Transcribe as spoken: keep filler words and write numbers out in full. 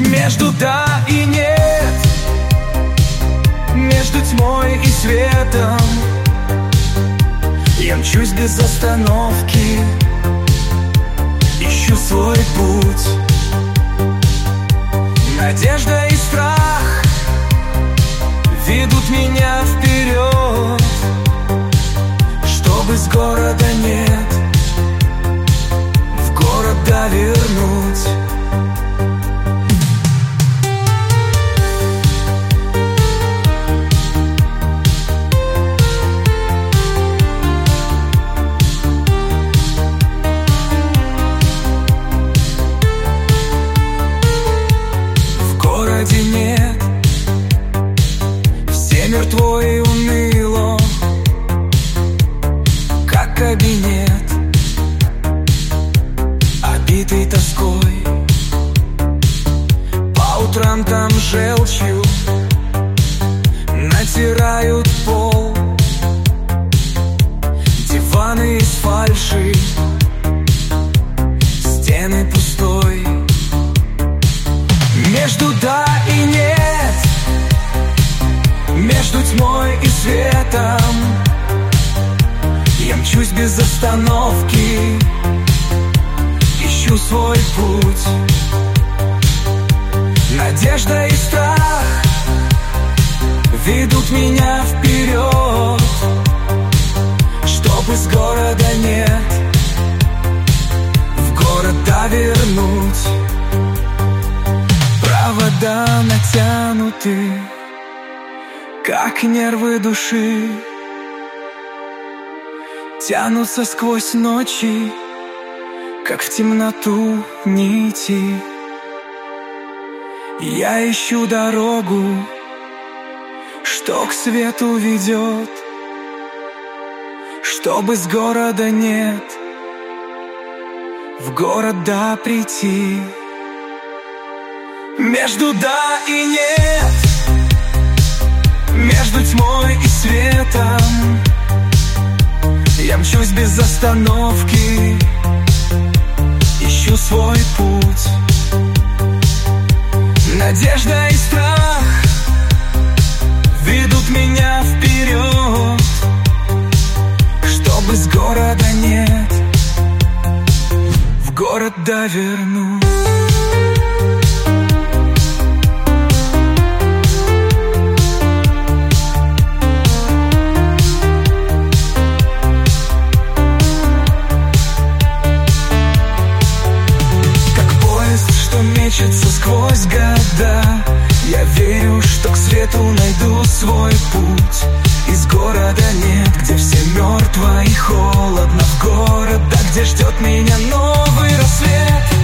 Между да и нет, между тьмой и светом я мчусь без остановки, ищу свой путь. Надежда и страх ведут меня вперед, чтобы с города нет в город да вернуть. Нет, все мертво и уныло, как кабинет, обитый тоской. По утрам там желчью натирают пол, диваны из фальши, стены пустой. Между да и нет, между тьмой и светом я мчусь без остановки, ищу свой путь. Надежда и страх ведут меня вперед, чтобы с города нет в город да вернуть. Провода натянуты, как нервы души, тянутся сквозь ночи, как в темноту нити. Я ищу дорогу, что к свету ведет, чтобы с города нет в город да прийти. Между да и нет, между тьмой и светом я мчусь без остановки, ищу свой путь. Надежда и страх ведут меня вперед, чтобы с города нет в город да вернуть. Мечется сквозь года, я верю, что к свету найду свой путь. Из города нет, где все мертво и холодно, в город, да где ждет меня новый рассвет.